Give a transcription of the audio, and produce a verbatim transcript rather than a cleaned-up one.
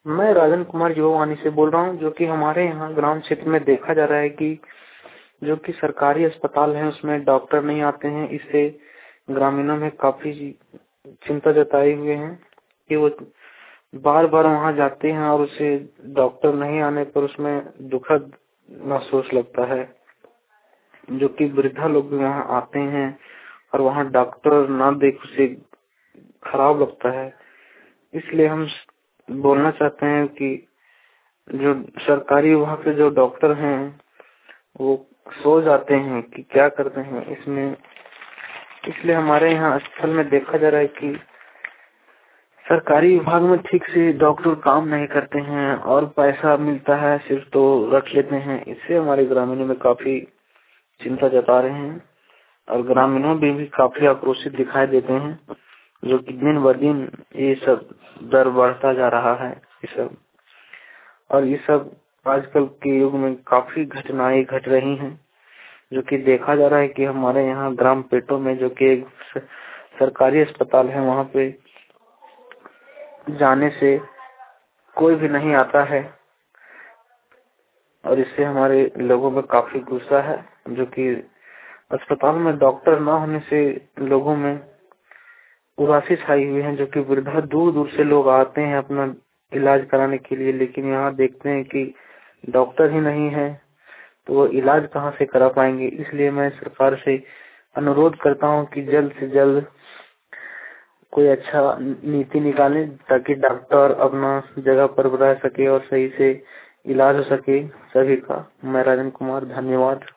मैं राजन कुमार युवावाणी से बोल रहा हूँ, जो कि हमारे यहाँ ग्राम क्षेत्र में देखा जा रहा है कि जो कि सरकारी अस्पताल है उसमें डॉक्टर नहीं आते हैं। इससे ग्रामीणों में काफी चिंता जताए हुए हैं कि वो बार बार वहाँ जाते हैं और उसे डॉक्टर नहीं आने पर उसमें दुखद महसूस लगता है। जो कि वृद्धा लोग भी वहाँ आते हैं और वहाँ डॉक्टर ना देख उसे खराब लगता है। इसलिए हम बोलना चाहते हैं कि जो सरकारी विभाग के जो डॉक्टर हैं वो सो जाते हैं कि क्या करते हैं इसमें। इसलिए हमारे यहाँ स्थल में देखा जा रहा है कि सरकारी विभाग में ठीक से डॉक्टर काम नहीं करते हैं और पैसा मिलता है सिर्फ तो रख लेते हैं। इससे हमारे ग्रामीणों में काफी चिंता जता रहे हैं और ग्रामीणों में भी काफी आक्रोशित दिखाई देते हैं, जो कि दिन ब दिन ये सब दर बढ़ता जा रहा है। ये सब और ये सब आजकल के युग में काफी घटनाएं घट रही हैं, जो कि देखा जा रहा है कि हमारे यहाँ ग्राम पेटो में जो कि एक सरकारी अस्पताल है वहाँ पे जाने से कोई भी नहीं आता है और इससे हमारे लोगों में काफी गुस्सा है। जो कि अस्पताल में डॉक्टर न होने से लोगों में उदासी छाई हुई है, जो कि वृद्धा दूर दूर से लोग आते हैं अपना इलाज कराने के लिए, लेकिन यहाँ देखते हैं कि डॉक्टर ही नहीं है तो वो इलाज कहाँ से करा पाएंगे। इसलिए मैं सरकार से अनुरोध करता हूँ कि जल्द से जल्द कोई अच्छा नीति निकालें ताकि डॉक्टर अपना जगह पर रह सके और सही से इलाज हो सके सभी का। मैं राजन कुमार, धन्यवाद।